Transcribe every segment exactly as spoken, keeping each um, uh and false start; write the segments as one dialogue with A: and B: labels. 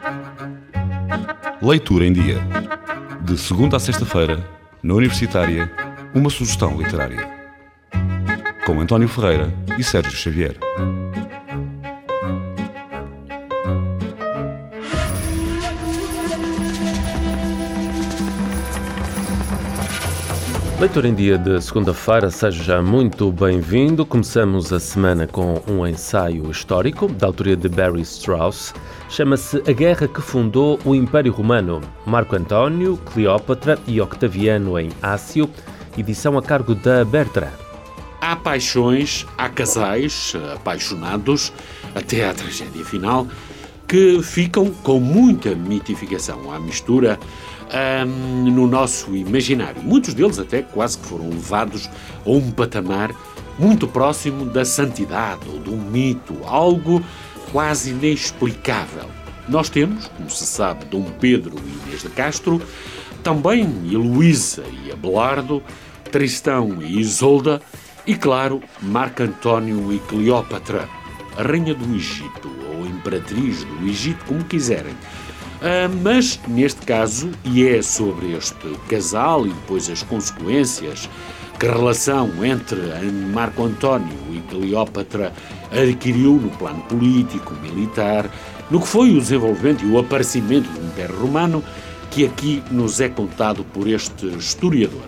A: Leitura em Dia. De segunda a sexta-feira, na Universitária, uma sugestão literária. Com António Ferreira e Sérgio Xavier.
B: Leitura em Dia de segunda-feira, seja já muito bem-vindo. Começamos a semana com um ensaio histórico, da autoria de Barry Strauss. Chama-se A Guerra que Fundou o Império Romano. Marco António, Cleópatra e Octaviano em Ácio, edição a cargo da Bertrand.
C: Há paixões, há casais apaixonados, até à tragédia final, que ficam com muita mitificação à mistura um, no nosso imaginário. Muitos deles até quase que foram levados a um patamar muito próximo da santidade ou do mito, algo quase inexplicável. Nós temos, como se sabe, Dom Pedro e Inês de Castro, também Heloísa e Abelardo, Tristão e Isolda e, claro, Marco António e Cleópatra, a rainha do Egito ou a imperatriz do Egito, como quiserem. Ah, mas, neste caso, e é sobre este casal e depois as consequências que a relação entre Marco António e Cleópatra adquiriu no plano político, militar, no que foi o desenvolvimento e o aparecimento do Império Romano, que aqui nos é contado por este historiador.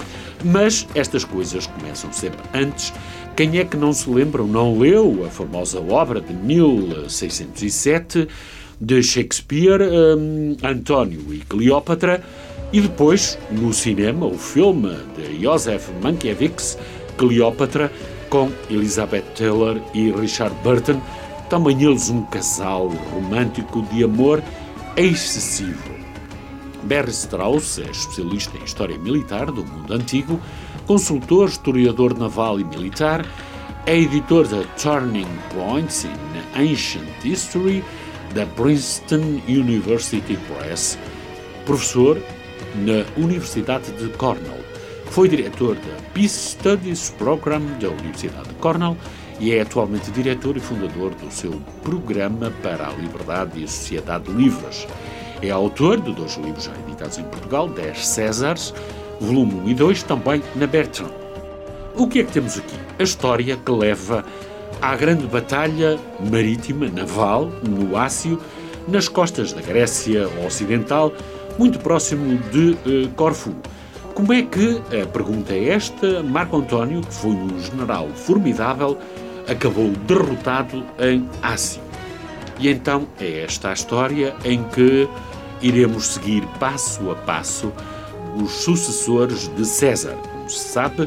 C: Mas estas coisas começam sempre antes. Quem é que não se lembra ou não leu a famosa obra de mil seiscentos e sete de Shakespeare, um, António e Cleópatra, e depois, no cinema, o filme de Joseph Mankiewicz, Cleópatra, com Elizabeth Taylor e Richard Burton, também eles um casal romântico de amor excessivo. Barry Strauss é especialista em história militar do mundo antigo, consultor, historiador naval e militar, é editor da Turning Points in Ancient History da Princeton University Press, professor na Universidade de Cornell. Foi diretor da Peace Studies Program da Universidade de Cornell e é atualmente diretor e fundador do seu Programa para a Liberdade e a Sociedade de Livros. É autor de dois livros já editados em Portugal, dez Césares, volume um e dois, também na Bertrand. O que é que temos aqui? A história que leva à grande batalha marítima, naval, no Ácio, nas costas da Grécia Ocidental, muito próximo de uh, Corfu. Como é que, a pergunta é esta, Marco António, que foi um general formidável, acabou derrotado em Ácio? E então é esta a história em que iremos seguir passo a passo os sucessores de César. Como se sabe,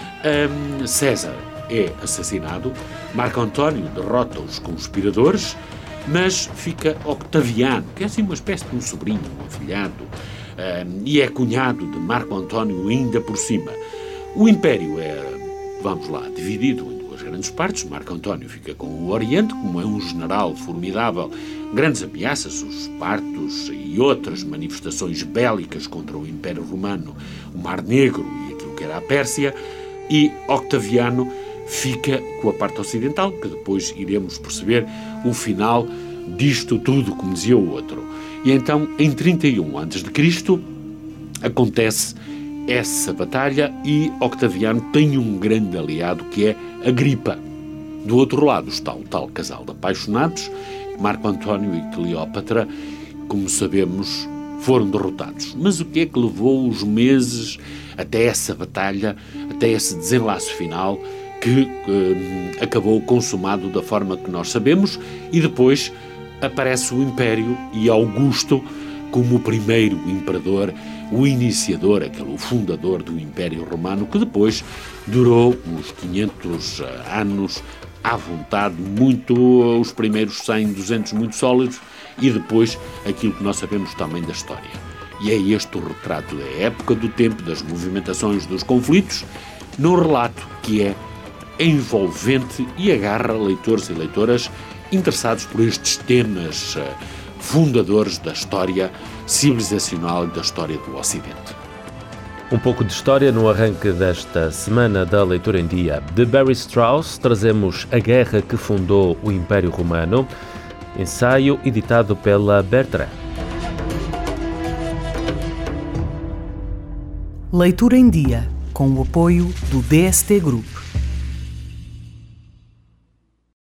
C: um, César é assassinado, Marco António derrota os conspiradores, mas fica Octaviano, que é assim uma espécie de um sobrinho, um afilhado, um, e é cunhado de Marco António ainda por cima. O Império é, vamos lá, dividido em duas grandes partes. Marco António fica com o Oriente, como é um general formidável, grandes ameaças, os partos e outras manifestações bélicas contra o Império Romano, o Mar Negro e aquilo que era a Pérsia, e Octaviano fica com a parte ocidental, que depois iremos perceber o final disto tudo, como dizia o outro. E então, em trinta e um antes de Cristo, acontece essa batalha e Octaviano tem um grande aliado, que é Agripa. Do outro lado está o tal casal de apaixonados, Marco António e Cleópatra, como sabemos, foram derrotados. Mas o que é que levou os meses até essa batalha, até esse desenlace final, que eh, acabou consumado da forma que nós sabemos, e depois aparece o Império e Augusto como o primeiro imperador, o iniciador, aquele o fundador do Império Romano, que depois durou uns quinhentos anos à vontade, muito, os primeiros cem, duzentos muito sólidos, e depois aquilo que nós sabemos também da história. E é este o retrato da época, do tempo, das movimentações, dos conflitos, num relato que é envolvente e agarra leitores e leitoras interessados por estes temas fundadores da história civilizacional e da história do Ocidente.
B: Um pouco de história no arranque desta semana da Leitura em Dia. De Barry Strauss trazemos A Guerra que Fundou o Império Romano. ensaio editado pela Bertrand.
D: Leitura em Dia, com o apoio do D S T Group.